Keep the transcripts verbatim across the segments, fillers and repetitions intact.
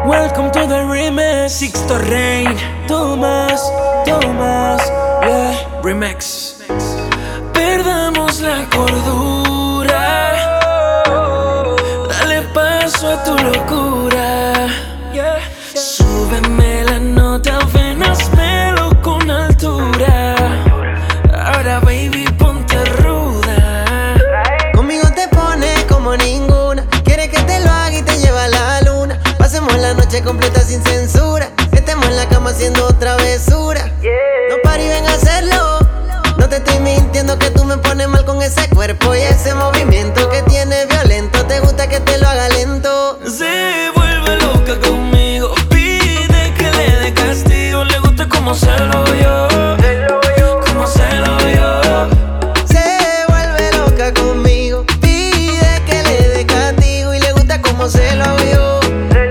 Welcome to the remix. Sixto Rain. Thomas, Thomas, yeah. Remix. Perdamos la cordura. Dale paso a tu locura. Yeah. Súbeme la nota, apenas melo con altura. Ahora baby ponte ruda. Conmigo te pones como ninguna. Quiere que te lo haga y te lleva a la luna. Pasemos la noche completa sin censura. Estemos en la cama haciendo travesura. No pare y ven a hacerlo. No te estoy mintiendo que tú me pones mal con ese cuerpo y ese movimiento que tienes violento. Te gusta que te lo haga lento. Se vuelve loca conmigo. Pide que le dé castigo. Le gusta como se lo yo. Como se lo yo. Se vuelve loca conmigo. Pide que le dé castigo y le gusta como se lo hago yo.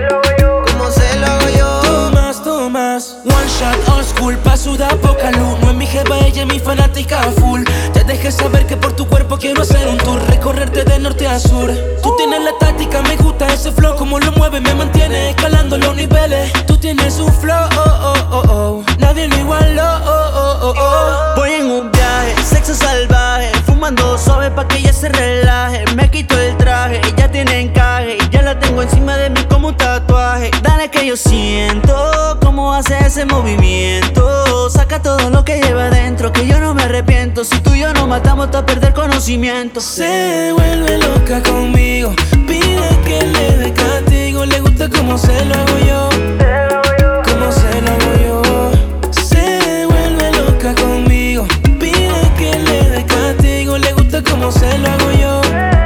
Como se lo hago yo. Thomas, Thomas. One shot old school, pa' sudar poca luz. No es mi jefa, ella es mi fanática full. Te dejé saber que por tu cuerpo quiero hacer un tour. Recorrerte de norte a sur. Tú tienes la táctica, me gusta ese flow. Como lo mueve, me mantiene escalando los niveles. Tú tienes un flow, oh, oh, oh, oh. Nadie lo igualó, oh, oh, oh, oh. Voy en un viaje, sexo salvaje, fumando suave pa' que ella se relaje. Me quito el traje, ya tiene encaje y ya la tengo encima de mí como un tatuaje. Dale que yo siento cómo hace ese movimiento. Saca todo lo que lleva adentro, que yo no me arrepiento. Si tú y yo nos matamos hasta perder conocimiento. Se vuelve loca conmigo. Pide que le dé castigo. Le gusta como se lo hago yo. Como se lo hago yo. Se vuelve loca conmigo. Pide que le dé castigo. Le gusta como se lo hago yo.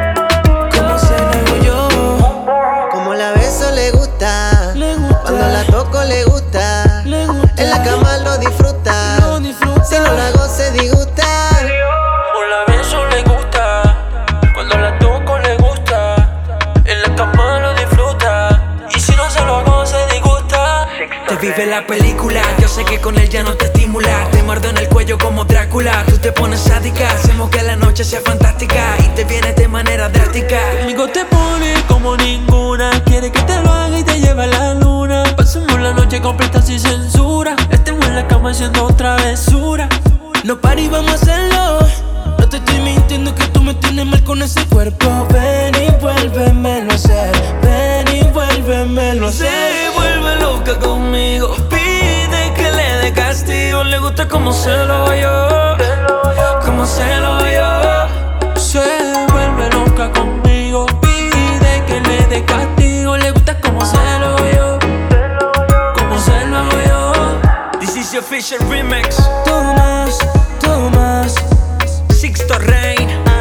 Como se lo hago yo. Como la beso le gusta. Le gusta. Cuando la toco le gusta. Le gusta. En la cama lo disfruta. Lo disfruta. Si no la hago se disgusta. Por la beso le gusta. Cuando la toco le gusta. En la cama lo disfruta. Y si no se lo hago se disgusta. Te vive la película. Yo sé que con él ya no te estimula. Te muerdo en el cuello como Drácula. Tú te pones sádica. Hacemos que la noche sea fantástica. Y te vienes de manera drástica. Conmigo te pone como ninguna. Quiere que te lo haga y te lleva a la luna. Pasemos la noche completa sin censura. Estemos en la cama haciendo travesura. No pare y vamos a hacerlo. No te estoy mintiendo que tú me tienes mal con ese cuerpo. Ven y vuélvemelo a hacer. Ven y vuélvemelo a hacer. Se vuelve loca conmigo. Pide que le dé castigo. Le gusta como se lo hago yo. Como se lo hago yo. Se vuelve loca conmigo. Pide que le dé castigo. Le gusta como se lo hago yo. Como se lo hago yo. This is your official remix. Thomas, Thomas, Sixto Rain.